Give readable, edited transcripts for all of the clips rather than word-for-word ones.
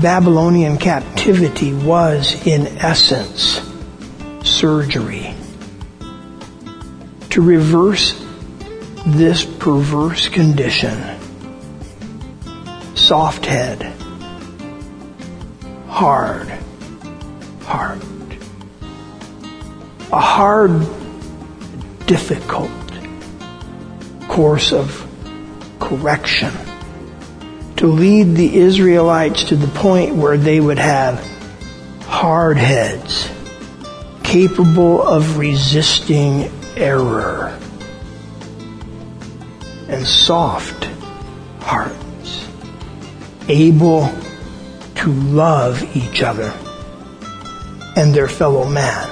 Babylonian captivity was, in essence, surgery. To reverse this perverse condition, soft head, hard heart. A hard, difficult course of correction to lead the Israelites to the point where they would have hard heads, capable of resisting error, and soft hearts, able to love each other and their fellow man.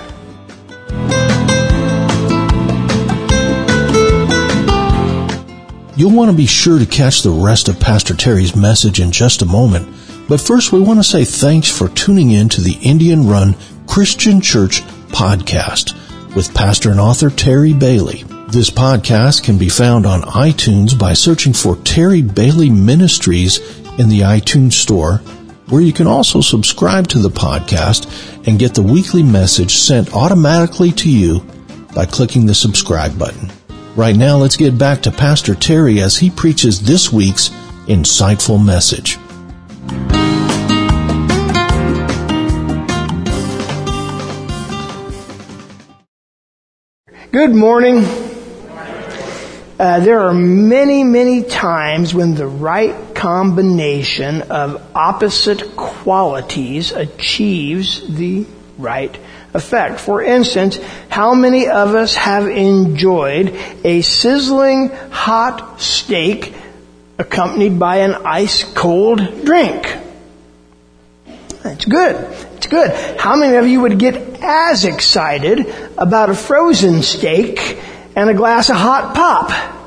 You'll want to be sure to catch the rest of Pastor Terry's message in just a moment. But first, we want to say thanks for tuning in to the Indian-run Christian Church podcast with pastor and author Terry Bailey. This podcast can be found on iTunes by searching for Terry Bailey Ministries in the iTunes Store, where you can also subscribe to the podcast and get the weekly message sent automatically to you by clicking the subscribe button. Right now, let's get back to Pastor Terry as he preaches this week's insightful message. Good morning. There are many, many times when the right combination of opposite qualities achieves the right effect. For instance, how many of us have enjoyed a sizzling hot steak accompanied by an ice-cold drink? It's good. It's good. How many of you would get as excited about a frozen steak and a glass of hot pop?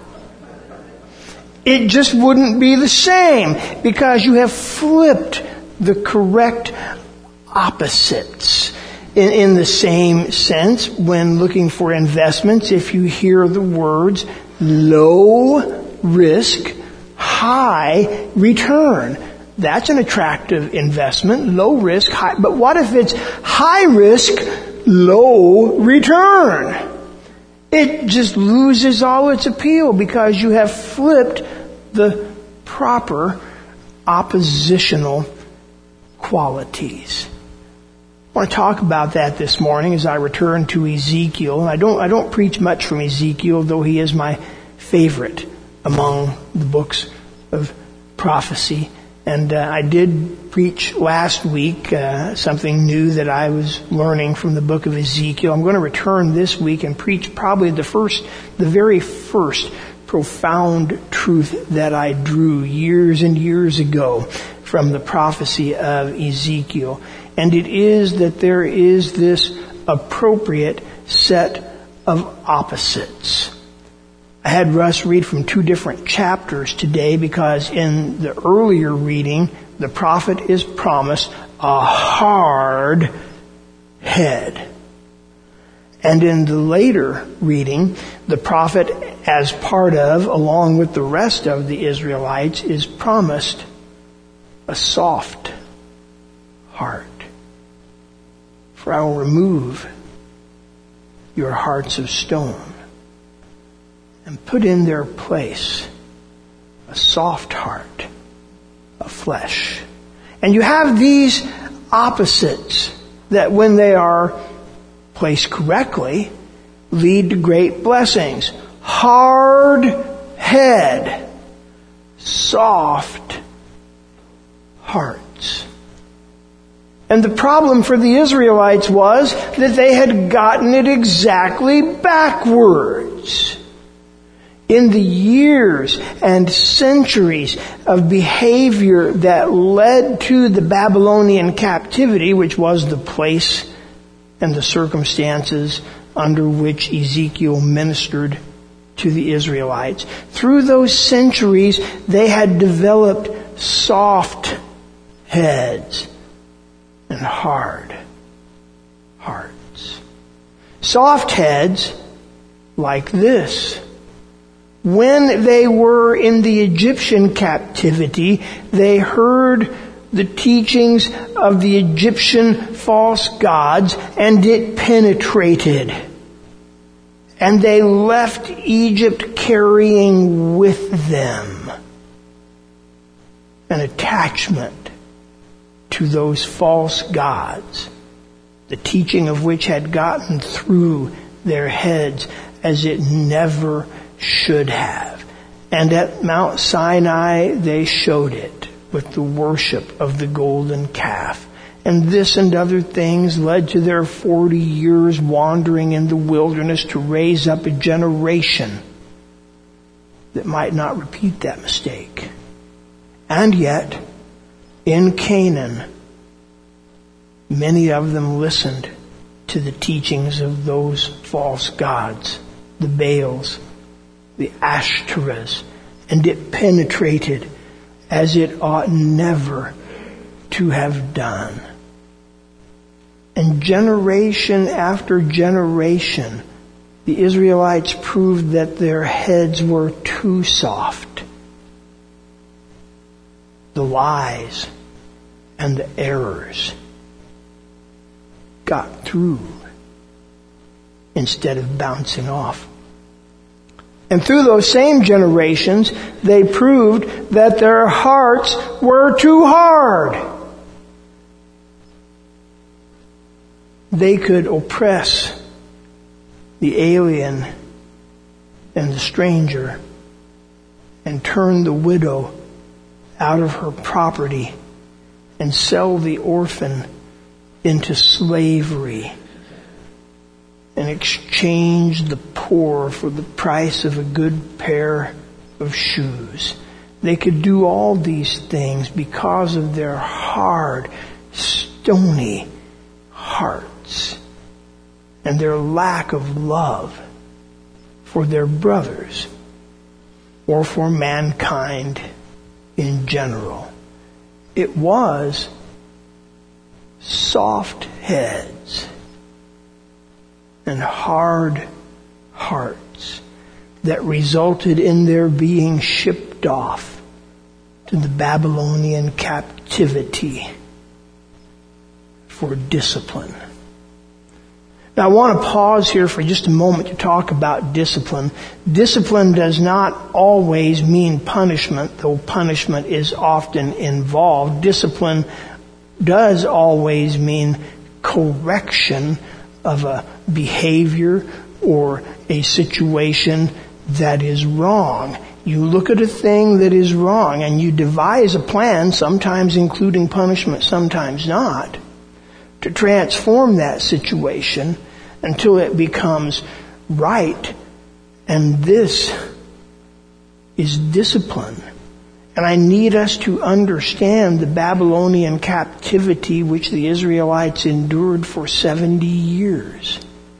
It just wouldn't be the same because you have flipped the correct opposites. In the same sense, when looking for investments, if you hear the words low risk, high return, that's an attractive investment, low risk, high. But what if it's high risk, low return? It just loses all its appeal because you have flipped the proper oppositional qualities. I want to talk about that this morning as I return to Ezekiel. And I don't preach much from Ezekiel, though he is my favorite among the books of prophecy. And I did preach last week something new that I was learning from the book of Ezekiel. I'm going to return this week and preach probably the very first profound truth that I drew years and years ago from the prophecy of Ezekiel. And it is that there is this appropriate set of opposites. I had Russ read from 2 different chapters today because in the earlier reading, the prophet is promised a hard head. And in the later reading, the prophet, as part of, along with the rest of the Israelites, is promised a soft heart. For I will remove your hearts of stone and put in their place a soft heart of flesh. And you have these opposites that when they are placed correctly, lead to great blessings. Hard head, soft hearts. And the problem for the Israelites was that they had gotten it exactly backwards. In the years and centuries of behavior that led to the Babylonian captivity, which was the place and the circumstances under which Ezekiel ministered to the Israelites, through those centuries they had developed soft heads and hard hearts. Soft heads like this. When they were in the Egyptian captivity, they heard the teachings of the Egyptian false gods, and it penetrated. And they left Egypt carrying with them an attachment to those false gods, the teaching of which had gotten through their heads as it never should have. And at Mount Sinai they showed it with the worship of the golden calf. And this and other things led to their 40 years wandering in the wilderness to raise up a generation that might not repeat that mistake. And yet, in Canaan, many of them listened to the teachings of those false gods, the Baals, the Ashtoreths, and it penetrated as it ought never to have done. And generation after generation, the Israelites proved that their heads were too soft. The lies and the errors got through instead of bouncing off. And through those same generations, they proved that their hearts were too hard. They could oppress the alien and the stranger and turn the widow out of her property and sell the orphan into slavery and exchange the poor for the price of a good pair of shoes. They could do all these things because of their hard, stony hearts and their lack of love for their brothers or for mankind in general. It was soft heads and hard hearts that resulted in their being shipped off to the Babylonian captivity for discipline. Now I want to pause here for just a moment to talk about discipline. Discipline does not always mean punishment, though punishment is often involved. Discipline does always mean correction of a behavior or a situation that is wrong. You look at a thing that is wrong and you devise a plan, sometimes including punishment, sometimes not, to transform that situation until it becomes right. And this is discipline. And I need us to understand the Babylonian captivity which the Israelites endured for 70 years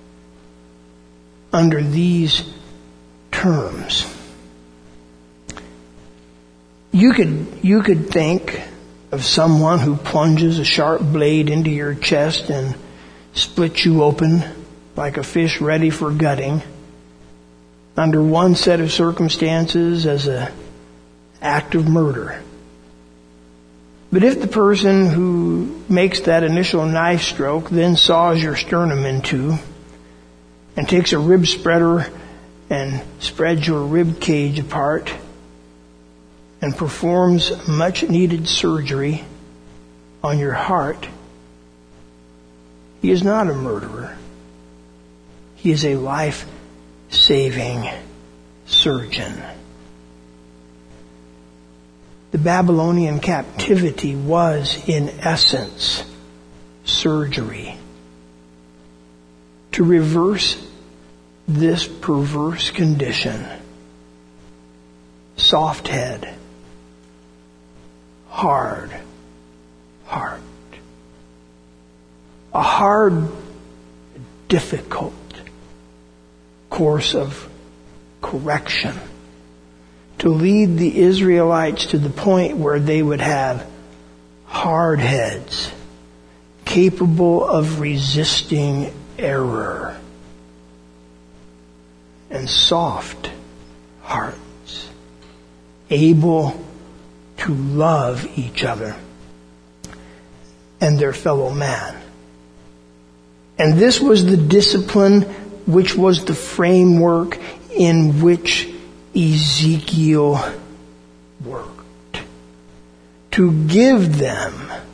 under these terms. You could think of someone who plunges a sharp blade into your chest and splits you open like a fish ready for gutting under one set of circumstances as an act of murder. But if the person who makes that initial knife stroke then saws your sternum in two and takes a rib spreader and spreads your rib cage apart and performs much needed surgery on your heart, he is not a murderer. He is a life-saving surgeon. The Babylonian captivity was, in essence, surgery. To reverse this perverse condition, soft head, hard heart, a hard, difficult course of correction to lead the Israelites to the point where they would have hard heads capable of resisting error and soft hearts able to love each other and their fellow man. And this was the discipline which was the framework in which Ezekiel worked. To give them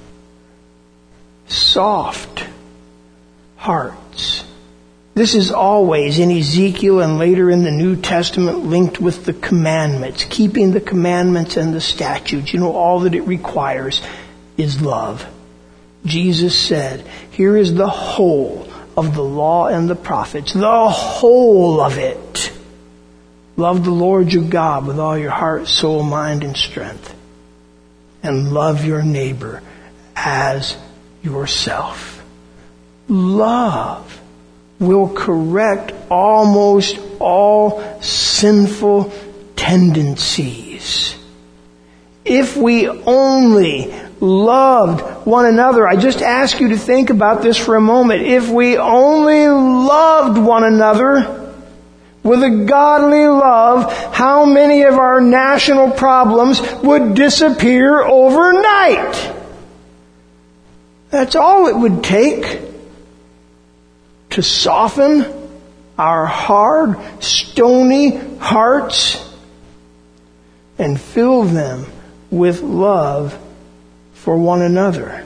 soft hearts. This is always in Ezekiel and later in the New Testament linked with the commandments, keeping the commandments and the statutes. All that it requires is love. Jesus said, here is the whole of the law and the prophets, the whole of it. Love the Lord your God with all your heart, soul, mind, and strength. And love your neighbor as yourself. Love will correct almost all sinful tendencies. If we only loved one another, I just ask you to think about this for a moment. If we only loved one another with a godly love, how many of our national problems would disappear overnight? That's all it would take to soften our hard, stony hearts and fill them with love for one another.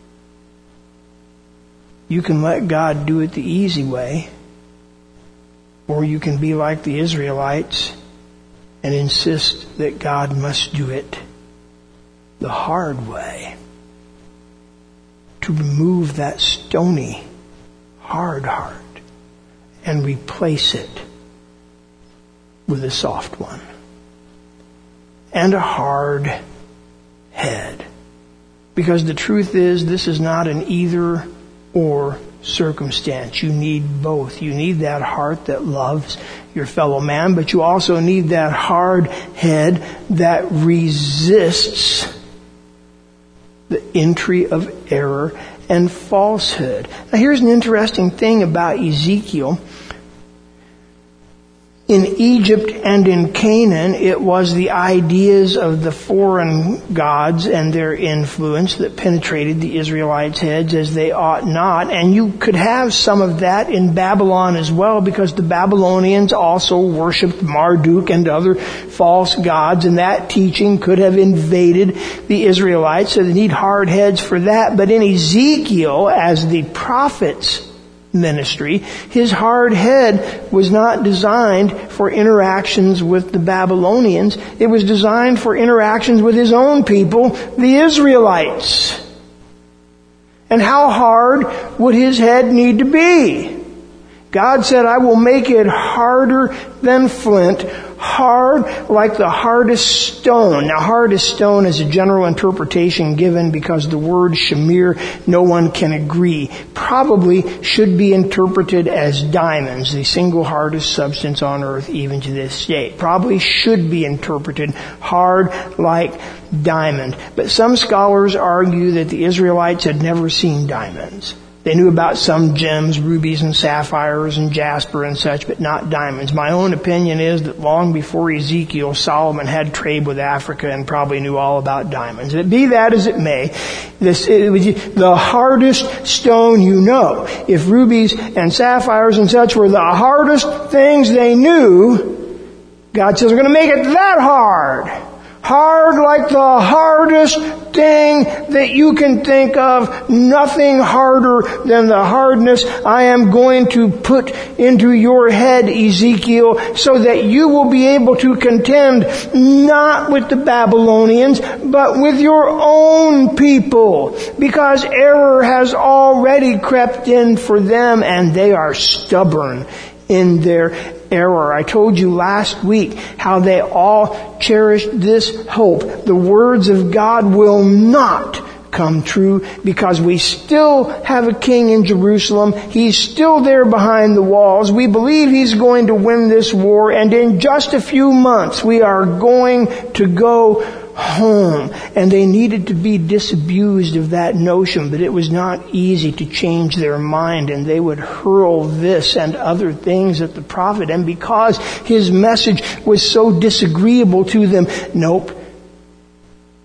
You can let God do it the easy way, or you can be like the Israelites and insist that God must do it the hard way. To remove that stony, hard heart and replace it with a soft one. And a hard head. Because the truth is, this is not an either or circumstance. You need both. You need that heart that loves your fellow man, but you also need that hard head that resists the entry of error and falsehood. Now here's an interesting thing about Ezekiel. In Egypt and in Canaan, it was the ideas of the foreign gods and their influence that penetrated the Israelites' heads as they ought not. And you could have some of that in Babylon as well, because the Babylonians also worshipped Marduk and other false gods, and that teaching could have invaded the Israelites, so they need hard heads for that. But in Ezekiel, as the prophet's ministry, his hard head was not designed for interactions with the Babylonians. It was designed for interactions with his own people, the Israelites. And how hard would his head need to be? God said, I will make it harder than flint, hard like the hardest stone. Now, hardest stone is a general interpretation given because the word shamir, no one can agree, probably should be interpreted as diamonds, the single hardest substance on earth even to this day. Probably should be interpreted hard like diamond. But some scholars argue that the Israelites had never seen diamonds. They knew about some gems, rubies and sapphires and jasper and such, but not diamonds. My own opinion is that long before Ezekiel, Solomon had trade with Africa and probably knew all about diamonds. Be that as it may, it was the hardest stone you know. If rubies and sapphires and such were the hardest things they knew, God says, we're going to make it that hard. Hard like the hardest thing that you can think of. Nothing harder than the hardness I am going to put into your head, Ezekiel, so that you will be able to contend not with the Babylonians, but with your own people. Because error has already crept in for them, and they are stubborn in their error. I told you last week how they all cherished this hope. The words of God will not come true because we still have a king in Jerusalem. He's still there behind the walls. We believe he's going to win this war, and in just a few months we are going to go home. And they needed to be disabused of that notion, but it was not easy to change their mind, and they would hurl this and other things at the prophet. And because his message was so disagreeable to them, nope,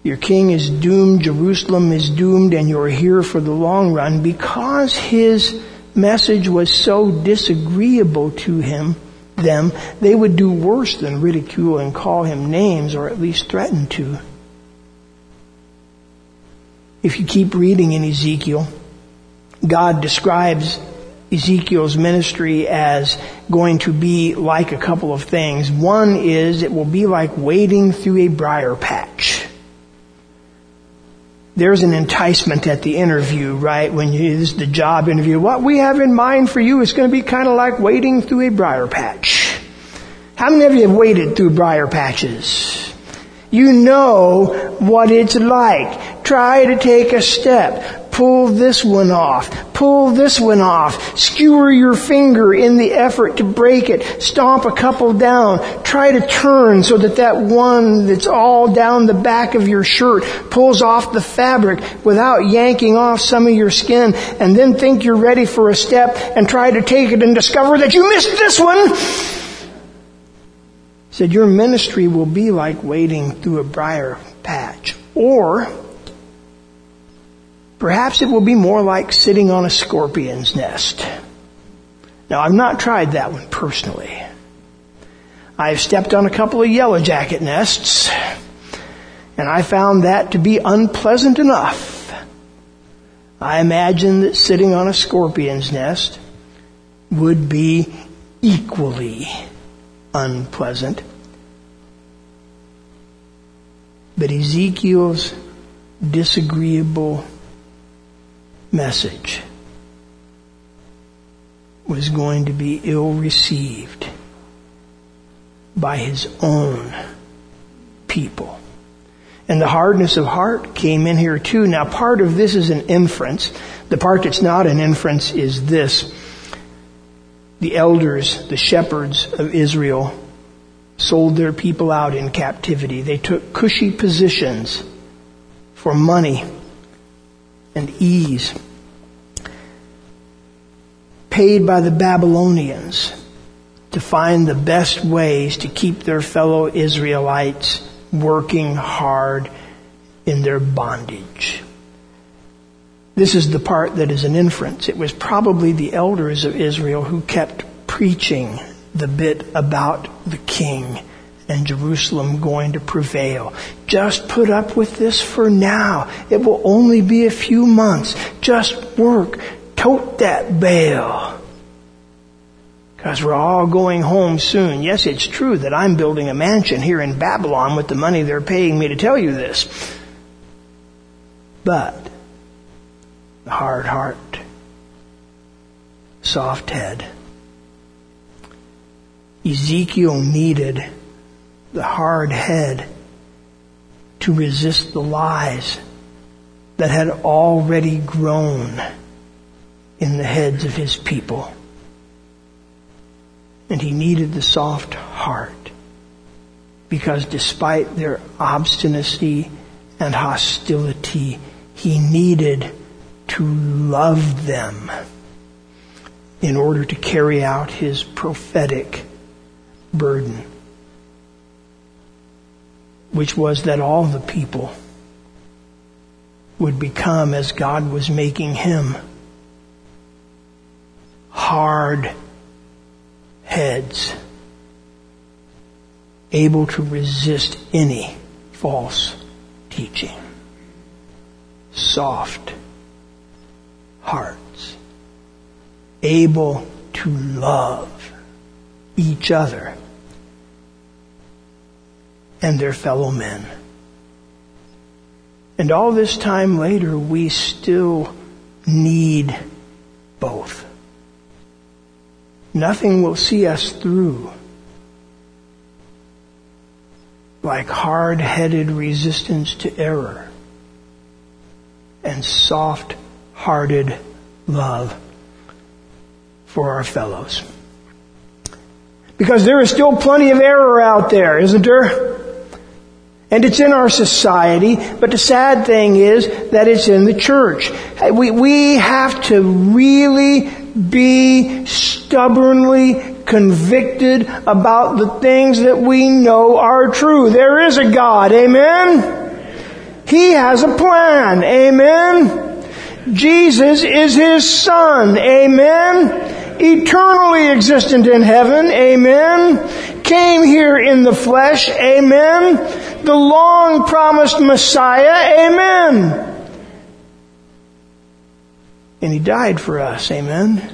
Your king is doomed, Jerusalem is doomed, and you're here for the long run. Because his message was so disagreeable to them, they would do worse than ridicule and call him names, or at least threaten to. If you keep reading in Ezekiel, God describes Ezekiel's ministry as going to be like a couple of things. One is it will be like wading through a briar patch. There's an enticement at the interview, right? This is the job interview. What we have in mind for you is going to be kind of like wading through a briar patch. How many of you have waded through briar patches? You know what it's like. Try to take a step. Pull this one off. Pull this one off. Skewer your finger in the effort to break it. Stomp a couple down. Try to turn so that one that's all down the back of your shirt pulls off the fabric without yanking off some of your skin, and then think you're ready for a step and try to take it and discover that you missed this one. Said your ministry will be like wading through a briar patch. Or perhaps it will be more like sitting on a scorpion's nest. Now, I've not tried that one personally. I've stepped on a couple of yellow jacket nests, and I found that to be unpleasant enough. I imagine that sitting on a scorpion's nest would be equally unpleasant. But Ezekiel's disagreeable message was going to be ill-received by his own people. And the hardness of heart came in here too. Now, part of this is an inference. The part that's not an inference is this. The elders, the shepherds of Israel, sold their people out in captivity. They took cushy positions for money and ease, paid by the Babylonians to find the best ways to keep their fellow Israelites working hard in their bondage. This is the part that is an inference. It was probably the elders of Israel who kept preaching the bit about the king and Jerusalem going to prevail. Just put up with this for now. It will only be a few months. Just work. Tote that bale. Because we're all going home soon. Yes, it's true that I'm building a mansion here in Babylon with the money they're paying me to tell you this. But the hard heart, soft head. Ezekiel needed the hard head to resist the lies that had already grown in the heads of his people. And he needed the soft heart because despite their obstinacy and hostility, he needed to love them in order to carry out his prophetic burden, which was that all the people would become, as God was making him, hard heads, able to resist any false teaching. Soft hearts, able to love each other and their fellow men. And all this time later, we still need both. Nothing will see us through like hard-headed resistance to error and soft-hearted love for our fellows. Because there is still plenty of error out there, isn't there? And it's in our society, but the sad thing is that it's in the church. We have to really be stubbornly convicted about the things that we know are true. There is a God, amen? He has a plan. Amen. Jesus is His Son. Amen. Eternally existent in heaven. Amen. Came here in the flesh. Amen. The long promised Messiah. Amen. And He died for us. Amen.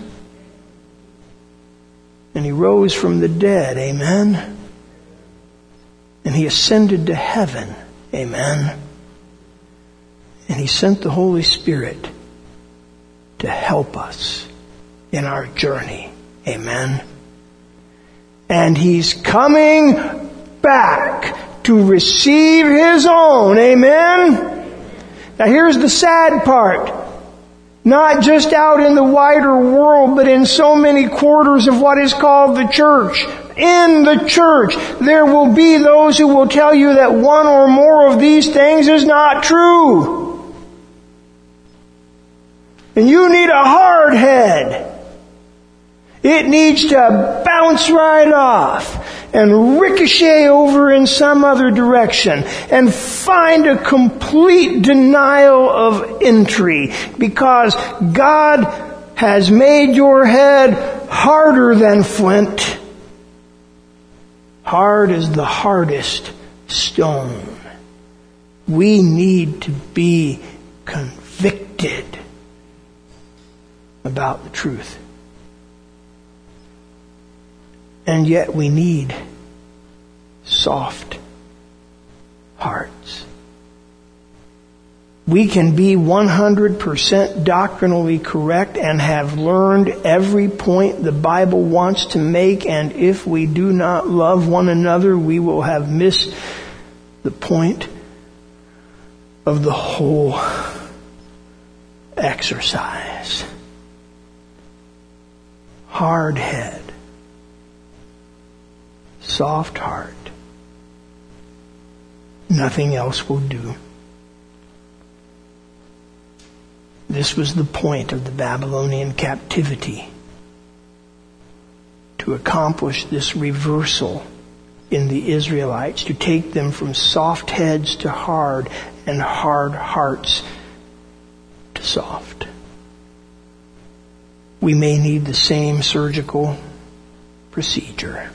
And He rose from the dead. Amen. And He ascended to heaven. Amen. And He sent the Holy Spirit to help us in our journey. Amen. And He's coming back to receive His own. Amen. Now here's the sad part. Not just out in the wider world, but in so many quarters of what is called the church. In the church, there will be those who will tell you that one or more of these things is not true. And you need a hard head. It needs to bounce right off and ricochet over in some other direction and find a complete denial of entry, because God has made your head harder than flint. Hard as the hardest stone. We need to be convicted about the truth. And yet we need soft hearts. We can be 100% doctrinally correct and have learned every point the Bible wants to make, and if we do not love one another, we will have missed the point of the whole exercise. Hard head. Soft heart. Nothing else will do. This was the point of the Babylonian captivity. To accomplish this reversal in the Israelites, to take them from soft heads to hard and hard hearts to soft. We may need the same surgical procedure.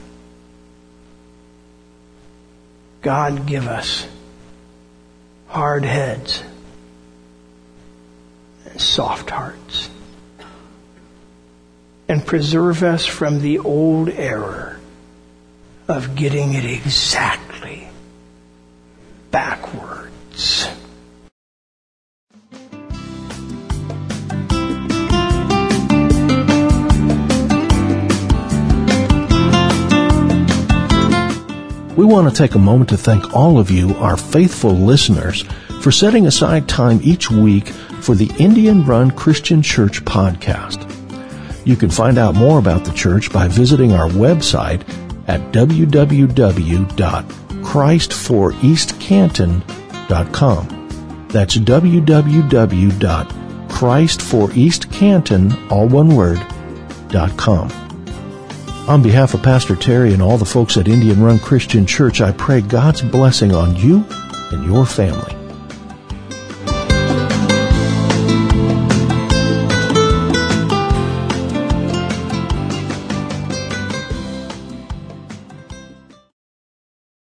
God, give us hard heads and soft hearts. And preserve us from the old error of getting it exactly backwards. We want to take a moment to thank all of you, our faithful listeners, for setting aside time each week for the Indian Run Christian Church podcast. You can find out more about the church by visiting our website at www.christforeastcanton.com. That's www.christforeastcanton, all one word, .com. On behalf of Pastor Terry and all the folks at Indian Run Christian Church, I pray God's blessing on you and your family.